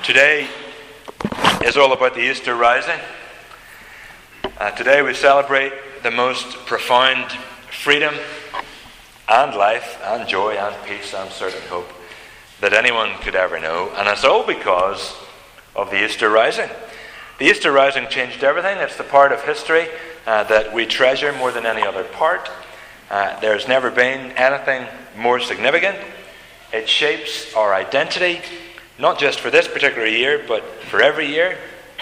Today is all about the Easter rising. Today we celebrate the most profound freedom and life and joy and peace and certain hope that anyone could ever know. And it's all because of the Easter rising. The Easter rising changed everything. It's the part of history that we treasure more than any other part. There's never been anything more significant. It shapes our identity, not just for this particular year, but for every year.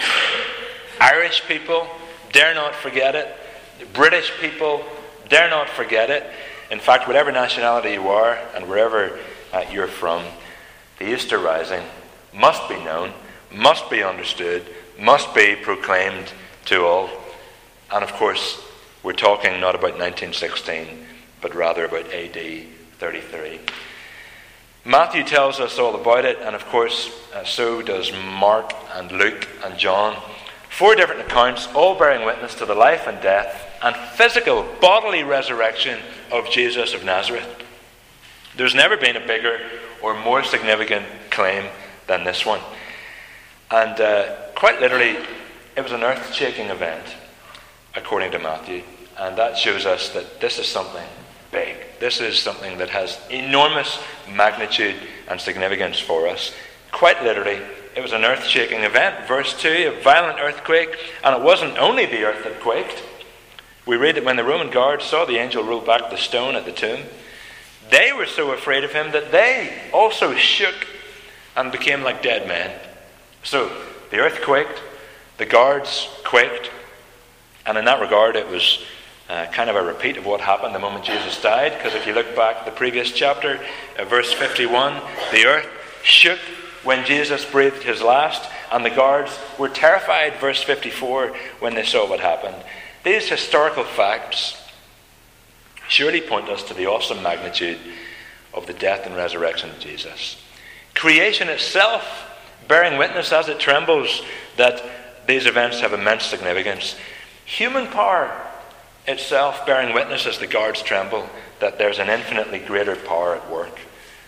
Irish people dare not forget it. British people dare not forget it. In fact, whatever nationality you are and wherever you're from, the Easter rising must be known, must be understood, must be proclaimed to all. And of course, we're talking not about 1916, but rather about AD 33. Matthew tells us all about it, and of course, so does Mark and Luke and John. 4 different accounts, all bearing witness to the life and death and physical, bodily resurrection of Jesus of Nazareth. There's never been a bigger or more significant claim than this one. And quite literally, it was an earth-shaking event, according to Matthew. And that shows us that this is something big. This is something that has enormous magnitude and significance for us. Quite literally, it was an earth-shaking event. Verse 2, a violent earthquake, and it wasn't only the earth that quaked. We read that when the Roman guards saw the angel roll back the stone at the tomb, they were so afraid of him that they also shook and became like dead men. So, the earth quaked, the guards quaked, and in that regard it was kind of a repeat of what happened the moment Jesus died, because if you look back the previous chapter, verse 51, the earth shook when Jesus breathed his last, and the guards were terrified, verse 54, when they saw what happened. These historical facts surely point us to the awesome magnitude of the death and resurrection of Jesus. Creation itself bearing witness as it trembles that these events have immense significance. Human power itself bearing witness as the guards tremble that there's an infinitely greater power at work.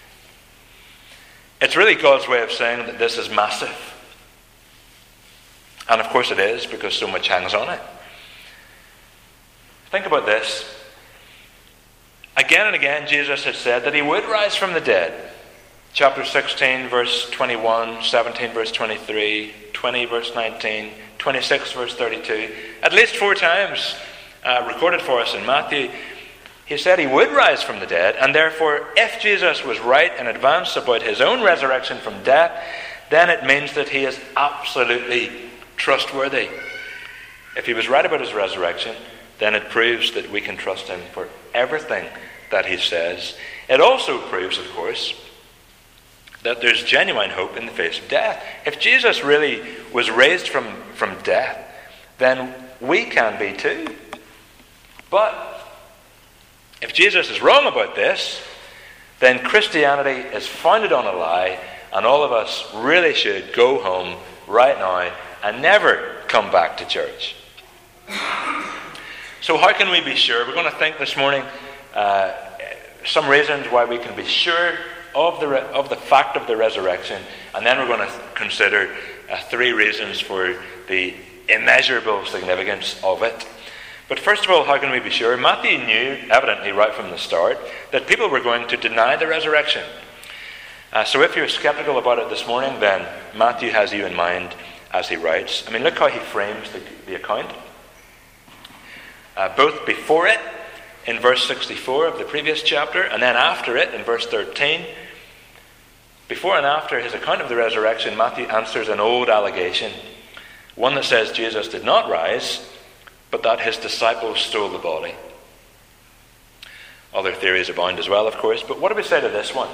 It's really God's way of saying that this is massive. And of course it is, because so much hangs on it. Think about this. Again and again, Jesus had said that he would rise from the dead. Chapter 16, verse 21, 17, verse 23, 20, verse 19, 26, verse 32. At least 4 times recorded for us in Matthew. He said he would rise from the dead, and therefore, if Jesus was right in advance about his own resurrection from death, then it means that he is absolutely trustworthy. If he was right about his resurrection, then it proves that we can trust him for everything that he says. It also proves, of course, that there's genuine hope in the face of death. If Jesus really was raised from death, then we can be too. But if Jesus is wrong about this, then Christianity is founded on a lie, and all of us really should go home right now and never come back to church. So how can we be sure? We're going to think this morning some reasons why we can be sure of the fact of the resurrection, and then we're going to consider 3 reasons for the immeasurable significance of it. But first of all, how can we be sure? Matthew knew, evidently right from the start, that people were going to deny the resurrection. So if you're skeptical about it this morning, then Matthew has you in mind as he writes. I mean, look how he frames the account. Both before it, in verse 64 of the previous chapter, and then after it, in verse 13. Before and after his account of the resurrection, Matthew answers an old allegation. One that says Jesus did not rise, but that his disciples stole the body. Other theories abound as well, of course, but what do we say to this one?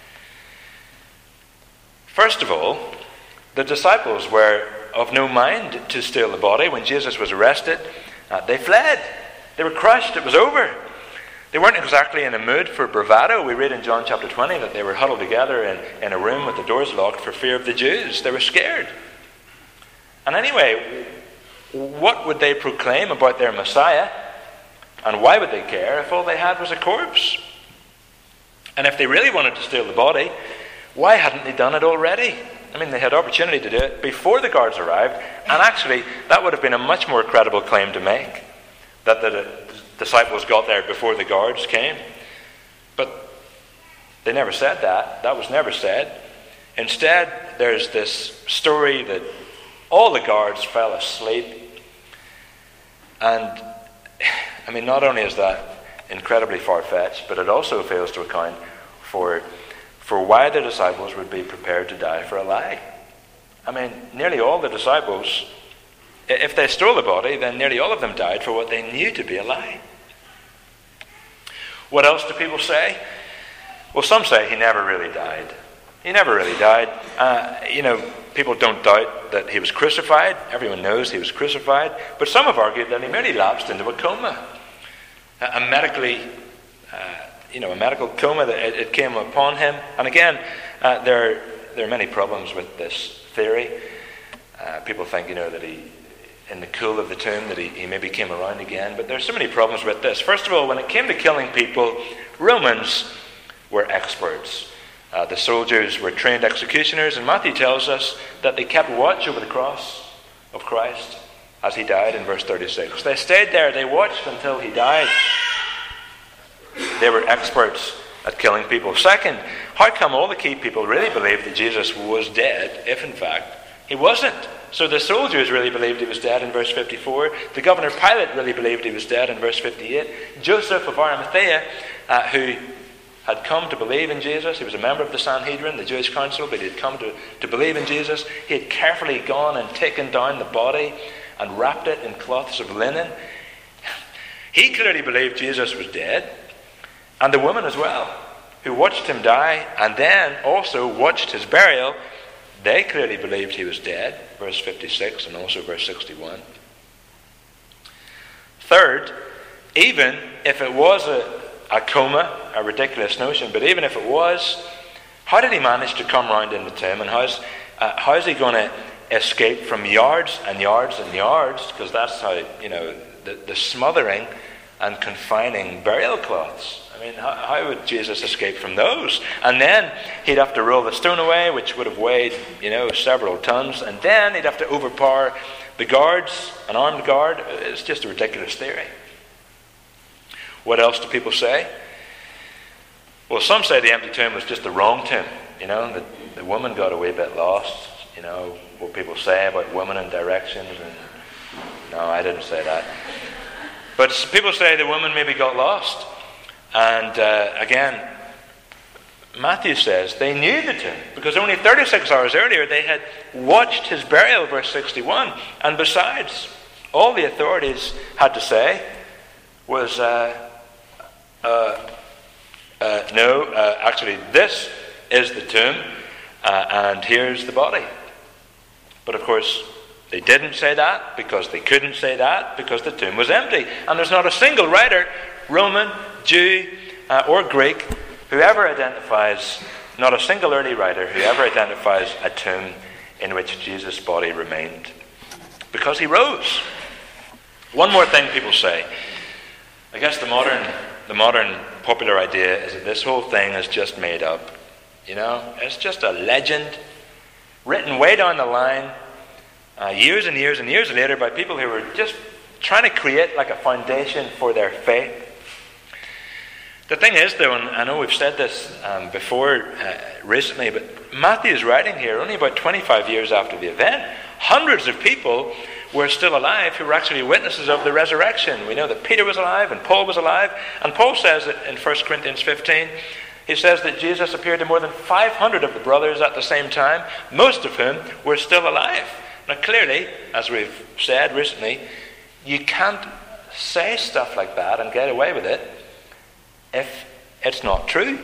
First of all, the disciples were of no mind to steal the body. When Jesus was arrested, they fled. They were crushed. It was over. They weren't exactly in a mood for bravado. We read in John chapter 20 that they were huddled together in a room with the doors locked for fear of the Jews. They were scared. And anyway, what would they proclaim about their Messiah? And why would they care if all they had was a corpse? And if they really wanted to steal the body, why hadn't they done it already? I mean, they had opportunity to do it before the guards arrived, and actually, that would have been a much more credible claim to make, that the disciples got there before the guards came. But they never said that. That was never said. Instead, there's this story that all the guards fell asleep. And, I mean, not only is that incredibly far-fetched, but it also fails to account for why the disciples would be prepared to die for a lie. I mean, nearly all the disciples, if they stole the body, then nearly all of them died for what they knew to be a lie. What else do people say? Well, some say he never really died. He never really died. People don't doubt that he was crucified. Everyone knows he was crucified. But some have argued that he merely lapsed into a coma. A medical coma, that it came upon him. And again, there are many problems with this theory. People think, that he, in the cool of the tomb, that he maybe came around again. But there's so many problems with this. First of all, when it came to killing people, Romans were experts. The soldiers were trained executioners, and Matthew tells us that they kept watch over the cross of Christ as he died in verse 36. They stayed there, they watched until he died. They were experts at killing people. Second, how come all the key people really believed that Jesus was dead, if in fact he wasn't? So the soldiers really believed he was dead in verse 54. The governor Pilate really believed he was dead in verse 58. Joseph of Arimathea, who had come to believe in Jesus. He was a member of the Sanhedrin, the Jewish council, but he had come to believe in Jesus. He had carefully gone and taken down the body and wrapped it in cloths of linen. He clearly believed Jesus was dead. And the woman as well, who watched him die and then also watched his burial, they clearly believed he was dead, verse 56 and also verse 61. Third, even if it was a coma, a ridiculous notion, but even if it was, how did he manage to come round in the tomb, and how is he going to escape from yards and yards and yards, because that's how, the smothering and confining burial cloths. I mean, how would Jesus escape from those? And then he'd have to roll the stone away, which would have weighed, several tons, and then he'd have to overpower the guards, an armed guard. It's just a ridiculous theory. What else do people say? Well, some say the empty tomb was just the wrong tomb. The woman got a wee bit lost. What people say about women and directions. And no, I didn't say that. But people say the woman maybe got lost. And again, Matthew says they knew the tomb, because only 36 hours earlier they had watched his burial, verse 61. And besides, all the authorities had to say was, actually this is the tomb, and here's the body. But of course, they didn't say that, because they couldn't say that, because the tomb was empty. And there's not a single writer, Roman, Jew, or Greek, whoever identifies, not a single early writer who ever identifies a tomb in which Jesus' body remained, because he rose. One more thing people say. I guess the modern popular idea is that this whole thing is just made up. It's just a legend written way down the line, years and years and years later, by people who were just trying to create like a foundation for their faith. The thing is, though, and I know we've said this before recently, but Matthew's writing here only about 25 years after the event. Hundreds of people were still alive who were actually witnesses of the resurrection. We know that Peter was alive and Paul was alive. And Paul says that in 1 Corinthians 15, he says that Jesus appeared to more than 500 of the brothers at the same time, most of whom were still alive. Now clearly, as we've said recently, you can't say stuff like that and get away with it if it's not true.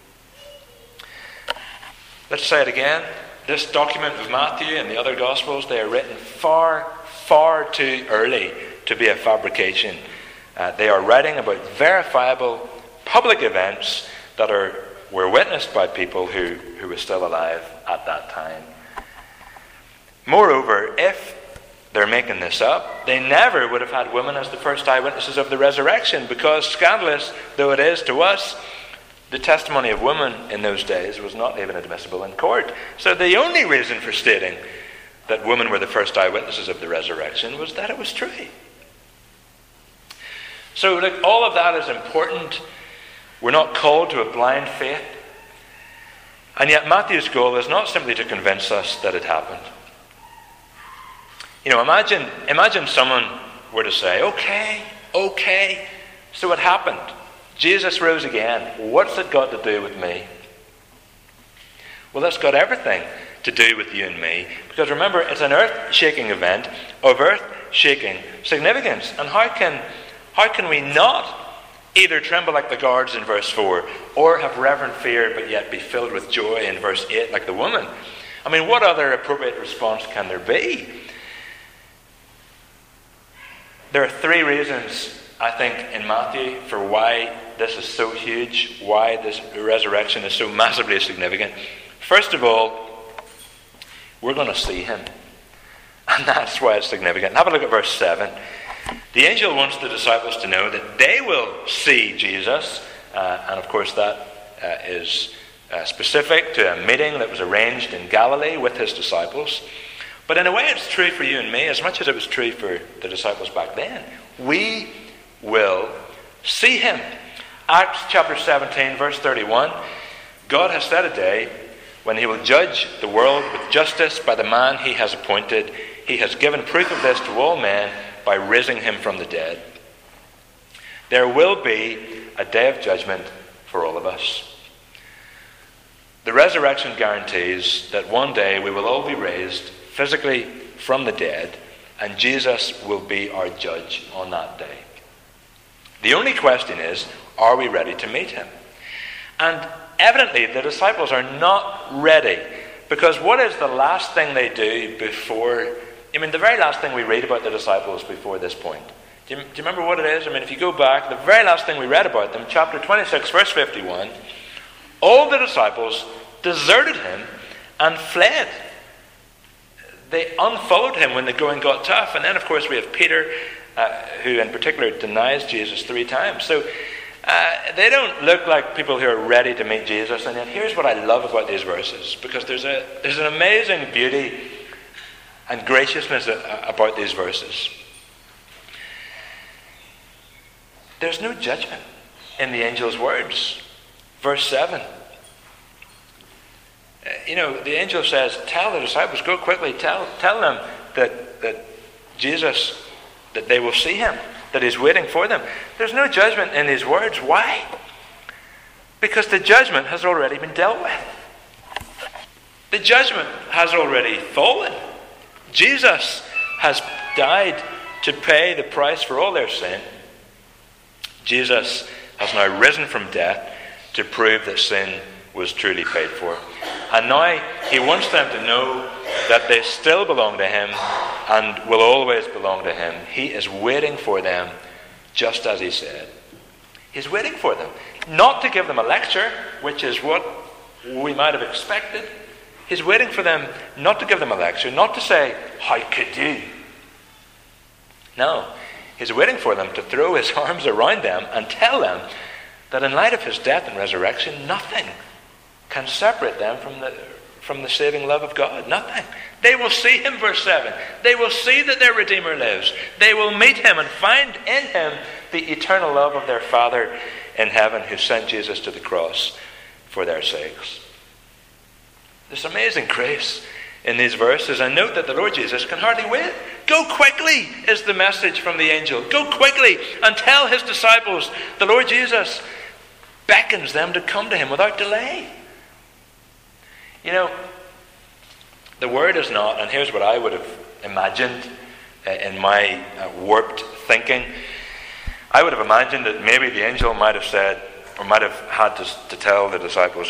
Let's say it again. This document of Matthew and the other Gospels, they are written far, far too early to be a fabrication. They are writing about verifiable public events that were witnessed by people who were still alive at that time. Moreover, if they're making this up, they never would have had women as the first eyewitnesses of the resurrection, because scandalous though it is to us, The testimony of women in those days was not even admissible in court. So the only reason for stating that women were the first eyewitnesses of the resurrection was that it was true. So look, all of that is important. We're not called to a blind faith. And yet Matthew's goal is not simply to convince us that it happened. Imagine someone were to say, okay, so it happened. Jesus rose again. What's it got to do with me? Well, that's got everything to do with you and me. Because remember, it's an earth-shaking event of earth-shaking significance. And how can we not either tremble like the guards in verse 4 or have reverent fear but yet be filled with joy in verse 8 like the woman? I mean, what other appropriate response can there be? There are three reasons, I think, in Matthew for why this is so huge, why this resurrection is so massively significant. First of all, we're going to see him. And that's why it's significant. Have a look at verse 7. The angel wants the disciples to know that they will see Jesus. And of course that is specific to a meeting that was arranged in Galilee with his disciples. But in a way it's true for you and me as much as it was true for the disciples back then. We will see him. Acts chapter 17 verse 31. God has set a day when he will judge the world with justice by the man he has appointed. He has given proof of this to all men by raising him from the dead. There will be a day of judgment for all of us. The resurrection guarantees that one day we will all be raised physically from the dead, and Jesus will be our judge on that day. The only question is, are we ready to meet him? And evidently the disciples are not ready, because what is the last thing they do before, the very last thing we read about the disciples before this point? Do you remember what it is? If you go back, the very last thing we read about them, chapter 26, verse 51, all the disciples deserted him and fled. They unfollowed him when the going got tough. And then, of course, we have Peter, who in particular denies Jesus 3 times. So they don't look like people who are ready to meet Jesus. And yet here's what I love about these verses, because there's an amazing beauty and graciousness about these verses. There's no judgment in the angel's words. Verse 7. The angel says, tell the disciples, go quickly, tell them that Jesus, that they will see him, that he's waiting for them. There's no judgment in his words. Why? Because the judgment has already been dealt with. The judgment has already fallen. Jesus has died to pay the price for all their sin. Jesus has now risen from death to prove that sin was truly paid for. And now he wants them to know that they still belong to him and will always belong to him. He is waiting for them just as he said. He's waiting for them. Not to give them a lecture, which is what we might have expected. He's waiting for them not to give them a lecture, not to say, how could you? No, he's waiting for them to throw his arms around them and tell them that in light of his death and resurrection, nothing can separate them from the saving love of God. Nothing. They will see him, verse 7. They will see that their Redeemer lives. They will meet him and find in him the eternal love of their Father in heaven, who sent Jesus to the cross for their sakes. There's amazing grace in these verses. And note that the Lord Jesus can hardly wait. Go quickly is the message from the angel. Go quickly and tell his disciples the Lord Jesus beckons them to come to him without delay. The word is not, and here's what I would have imagined in my warped thinking. I would have imagined that maybe the angel might have said, or might have had to tell the disciples,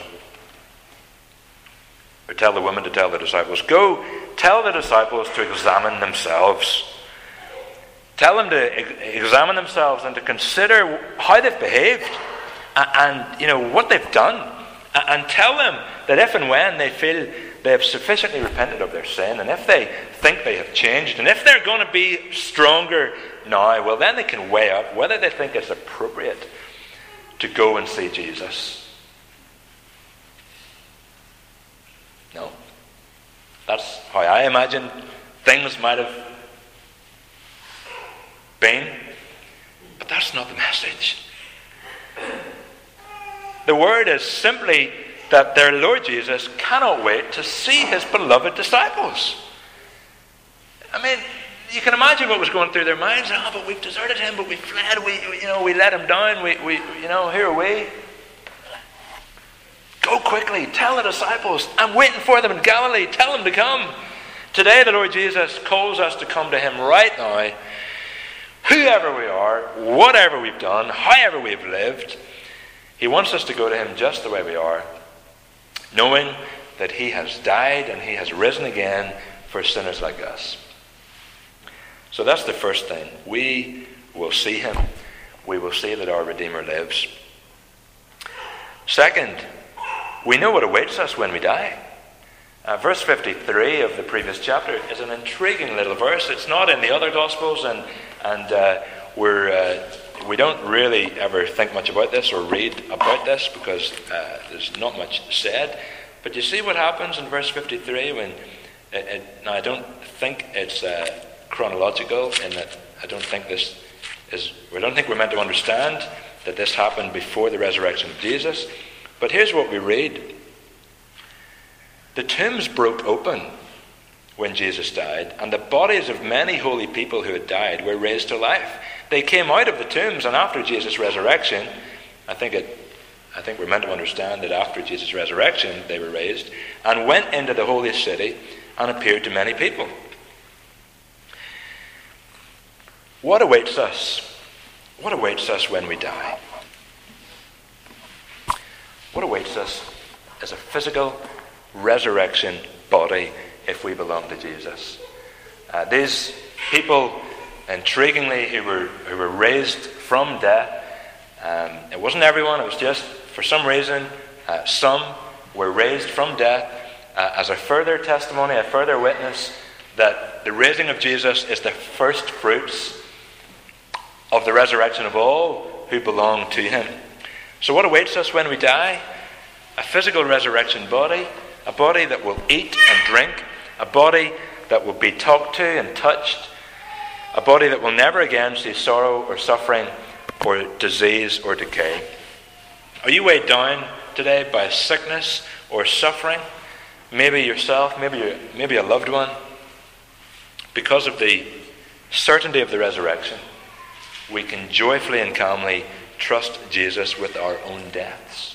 or tell the women to tell the disciples, go tell the disciples to examine themselves. Tell them to examine themselves and to consider how they've behaved and what they've done. And tell them that if and when they feel they have sufficiently repented of their sin, and if they think they have changed, and if they're going to be stronger now, well, then they can weigh up whether they think it's appropriate to go and see Jesus. That's how I imagine things might have been. But that's not the message. The word is simply that their Lord Jesus cannot wait to see his beloved disciples. I mean, you can imagine what was going through their minds. Oh, but we've deserted him, but we fled, we let him down, here are we. Go quickly, tell the disciples, I'm waiting for them in Galilee, tell them to come. Today the Lord Jesus calls us to come to him right now. Whoever we are, whatever we've done, however we've lived, he wants us to go to him just the way we are, knowing that he has died and he has risen again for sinners like us. So that's the first thing. We will see him. We will see that our Redeemer lives. Second, we know what awaits us when we die. Verse 53 of the previous chapter is an intriguing little verse. It's not in the other Gospels, and we don't really ever think much about this or read about this because there's not much said. But you see what happens in verse 53 when now I don't think it's chronological in that I don't think we're meant to understand that this happened before the resurrection of Jesus. But here's what we read. The tombs broke open when Jesus died, and the bodies of many holy people who had died were raised to life. They came out of the tombs, and after Jesus' resurrection, I think we're meant to understand that after Jesus' resurrection they were raised, and went into the holy city and appeared to many people. What awaits us? What awaits us when we die? What awaits us is a physical resurrection body if we belong to Jesus. These people, intriguingly, who were raised from death, it wasn't everyone, it was just, for some reason, some were raised from death as a further testimony, a further witness that the raising of Jesus is the first fruits of the resurrection of all who belong to him. So what awaits us when we die? A physical resurrection body, a body that will eat and drink, a body that will be talked to and touched, a body that will never again see sorrow or suffering or disease or decay. Are you weighed down today by sickness or suffering? Maybe yourself, maybe a loved one. Because of the certainty of the resurrection, we can joyfully and calmly trust Jesus with our own deaths.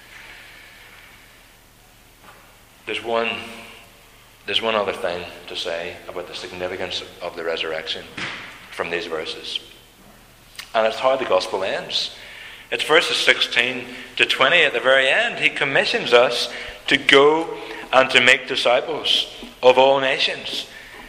There's one other thing to say about the significance of the resurrection from these verses. And it's how the gospel ends. It's verses 16 to 20 at the very end. He commissions us to go and to make disciples of all nations.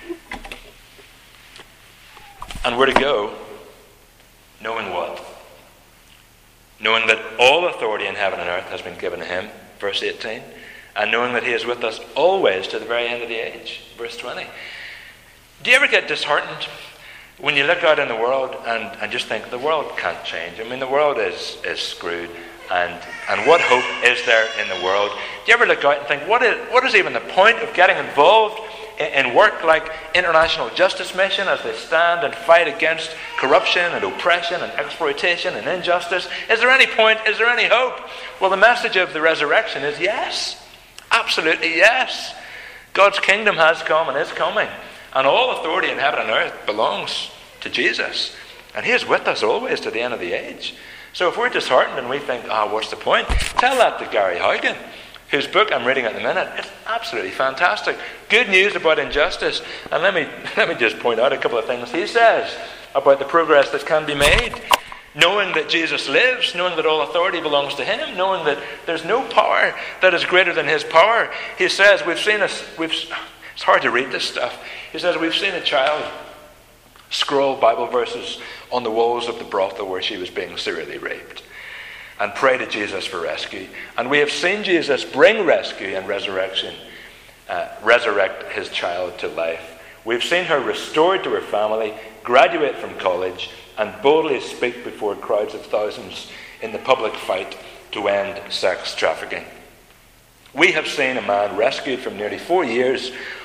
And we're to go knowing what? Knowing that all authority in heaven and earth has been given to him, verse 18. And knowing that he is with us always to the very end of the age, verse 20. Do you ever get disheartened when you look out in the world and just think the world can't change? I mean, the world is screwed. And what hope is there in the world? Do you ever look out and think, what is even the point of getting involved in work like International Justice Mission as they stand and fight against corruption and oppression and exploitation and injustice? Is there any point? Is there any hope? Well, the message of the resurrection is yes. Absolutely yes. God's kingdom has come and is coming. And all authority in heaven and earth belongs to Jesus. And he is with us always to the end of the age. So if we're disheartened and we think, what's the point? Tell that to Gary Haugen, whose book I'm reading at the minute. It's absolutely fantastic. Good news about injustice. And let me just point out a couple of things he says about the progress that can be made. Knowing that Jesus lives, knowing that all authority belongs to him, knowing that there's no power that is greater than his power. He says, it's hard to read this stuff. He says, we've seen a child scroll Bible verses on the walls of the brothel where she was being serially raped and pray to Jesus for rescue. And we have seen Jesus bring rescue and resurrection, resurrect his child to life. We've seen her restored to her family, graduate from college, and boldly speak before crowds of thousands in the public fight to end sex trafficking. We have seen a man rescued from nearly 4 years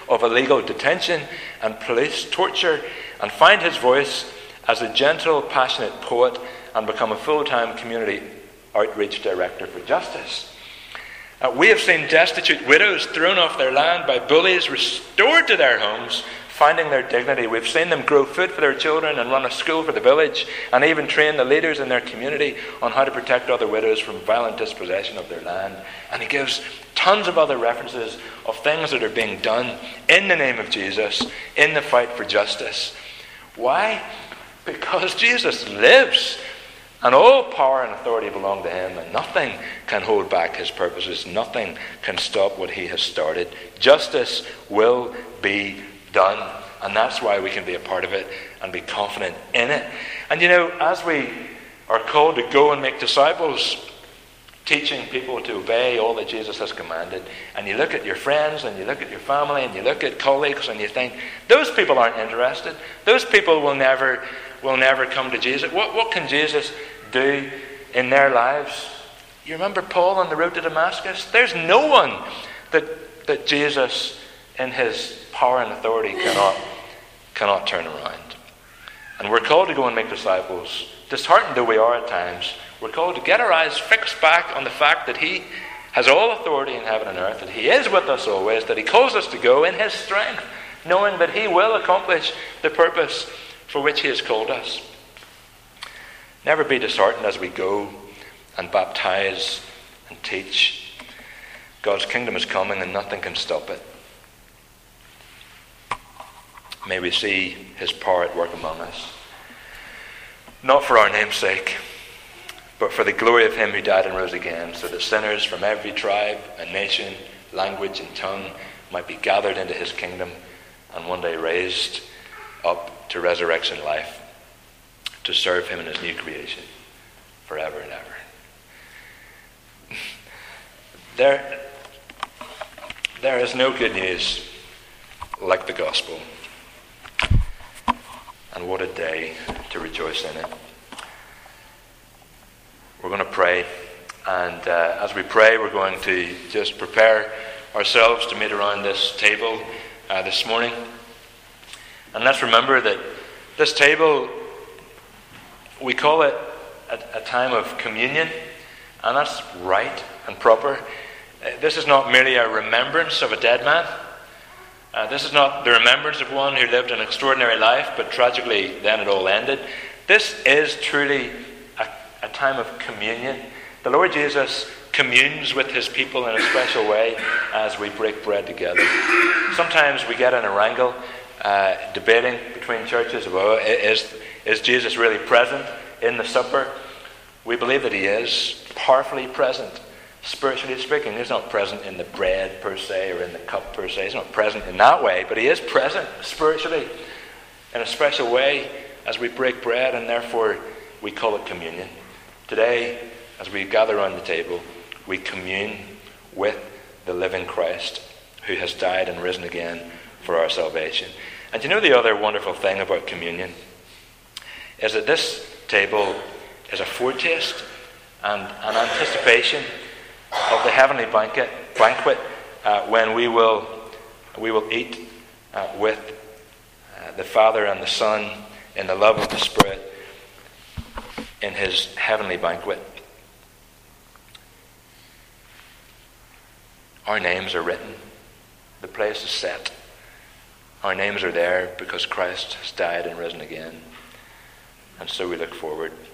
of illegal detention and police torture, and find his voice as a gentle, passionate poet and become a full-time community outreach director for justice. We have seen destitute widows thrown off their land by bullies restored to their homes, finding their dignity. We've seen them grow food for their children and run a school for the village, and even train the leaders in their community on how to protect other widows from violent dispossession of their land. And he gives tons of other references of things that are being done in the name of Jesus, in the fight for justice. Why? Because Jesus lives, and all power and authority belong to him, and nothing can hold back his purposes. Nothing can stop what he has started. Justice will be done, and that's why we can be a part of it and be confident in it. And as we are called to go and make disciples, teaching people to obey all that Jesus has commanded, and you look at your friends and you look at your family and you look at colleagues and you think, those people aren't interested. Those people will never come to Jesus. What can Jesus do in their lives? You remember Paul on the road to Damascus? There's no one that Jesus, in his power and authority, cannot turn around. And we're called to go and make disciples. Disheartened though we are at times, we're called to get our eyes fixed back on the fact that he has all authority in heaven and earth, that he is with us always, that he calls us to go in his strength, knowing that he will accomplish the purpose for which he has called us. Never be disheartened as we go and baptize and teach. God's kingdom is coming and nothing can stop it. May we see his power at work among us, not for our name's sake, but for the glory of him who died and rose again, so that sinners from every tribe and nation, language and tongue might be gathered into his kingdom and one day raised up to resurrection life, to serve him in his new creation forever and ever. There is no good news like the gospel. And what a day to rejoice in it. We're going to pray, and as we pray, we're going to just prepare ourselves to meet around this table this morning. And let's remember that this table, we call it a time of communion, and that's right and proper. This is not merely a remembrance of a dead man. This is not the remembrance of one who lived an extraordinary life, but tragically then it all ended. This is truly a time of communion. The Lord Jesus communes with his people in a special way as we break bread together. Sometimes we get in a wrangle debating between churches about, is Jesus really present in the supper? We believe that he is powerfully present. Spiritually speaking, he's not present in the bread per se or in the cup per se. He's not present in that way, but he is present spiritually in a special way as we break bread, and therefore we call it communion. Today, as we gather around the table, we commune with the living Christ who has died and risen again for our salvation. And you know the other wonderful thing about communion is that this table is a foretaste and an anticipation of the heavenly banquet when we will eat with the Father and the Son in the love of the Spirit in his heavenly banquet. Our names are written. The place is set. Our names are there because Christ has died and risen again. And so we look forward